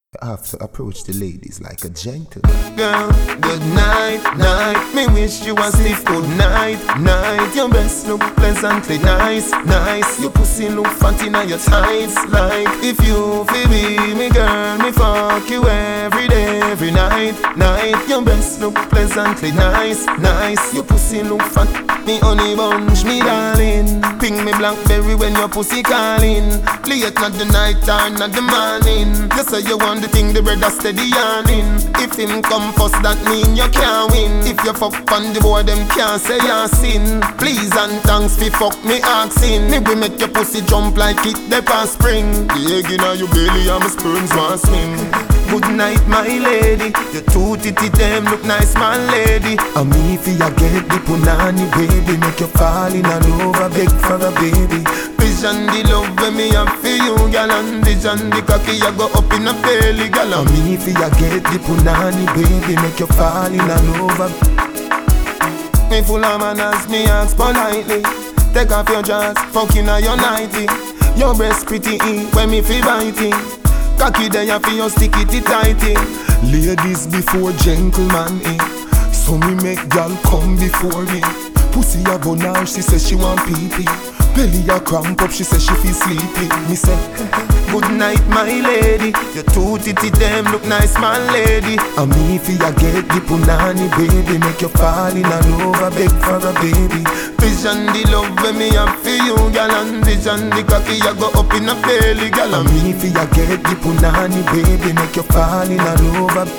I have to approach the ladies like a gentleman. Girl, good night, night. Me wish you a sleep good night, night. Your breasts look pleasantly nice, nice. Your pussy look fat inna your tights. Like if you feel me girl, me fuck you every day, every night, night. Your breasts look pleasantly nice, nice. Your pussy look fat, me honey bunch, me darling. Ping me blackberry when your pussy calling. Late not the night or not the morning. You say you want the thing, the brother steady yawning. If him come first, that mean you can't win. If you fuck on the boy, them can't say you sin. Please and thanks fi fuck me asking. Me we make your pussy jump like it the past spring. The egg inna your belly and my sperms want swim. Good night, my lady. Your two titty them look nice, my lady. And me fi ya get the punani, baby. Make you fall in love, beg for a baby. Vision the love when me have for you, girl. And vision the cocky ya go up in a belly, girl. And me fi ya get the punani, baby. Make you fall in love. Me full of manners, me ask politely. Take off your dress, fucking on your nightie. Your breast pretty when me feel biting. Cocky there for your sticky tighty. Ladies before gentlemen, so me make gal come before me. Pussy a bonage, she say she want pee-pee. Belly a cramp up, she say she feel sleepy. Me say, good night, my lady. Your two titty them look nice, my lady. And me fi ya get the punani, baby. Make you fall in love, beg for a baby. Vision the love when me have for you, girl. And vision the cocky ya go up in a belly, girl. And me fi ya get the punani, baby. Make you fall in love.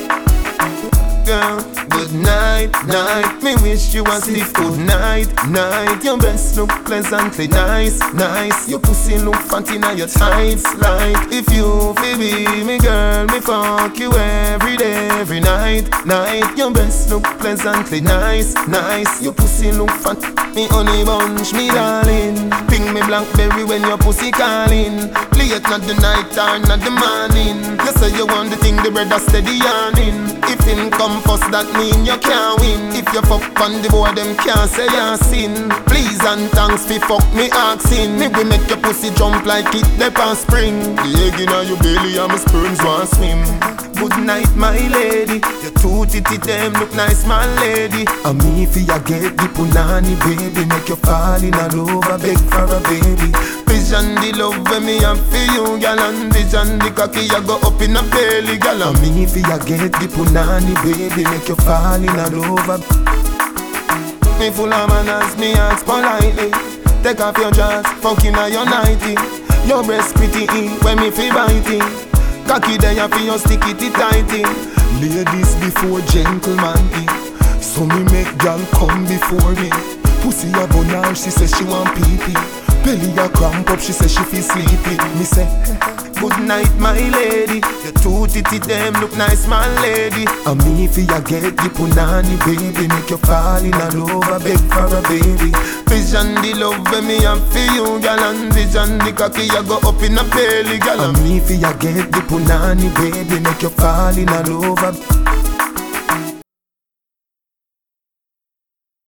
Girl, good night, night. Me wish you a sleep good night, night. Your breasts look pleasantly nice, nice. Your pussy look fat inna your tights. Like if you feel me girl, me fuck you every day, every night, night. Your breasts look pleasantly nice, nice. Your pussy look fat, me honey bunch, me darling. Ping me blackberry when your pussy calling. Late not the night or not the morning. You say you want the thing, the brother steady yawning. If him come first, that mean you can't win. If you fuck on the boy, them can't say you sin. Please and thanks fi fuck me asking. Me we make your pussy jump like it the past spring. The egg inna your belly and my sperms want swim. Good night, my lady. Your two titty them look nice, my lady. And me fi ya get the punani, baby. Make you fall in love, beg for a baby. Vision the love when me have for you, girl. And vision the cocky ya go up in a belly, girl. And me fi ya get the punani, baby. Make you fall in love. Me full of manners, me ask politely. Take off your dress, fucking on your nightie. Your breast pretty when me feel biting. Cocky there for your sticky tighty. Ladies before gentlemen, so me make gal come before me. Pussy a bonage, she say she want pee-pee. Belly a cramp up, she say she feel sleepy. Me say, good night, my lady. Your two titty them look nice, my lady. And me fi ya get the punani, baby. Make you fall in love, beg for a baby. Vision the love when me have for you, girl. And vision the cocky ya go up in a belly, girl. And me fi ya get the punani, baby. Make you fall in love.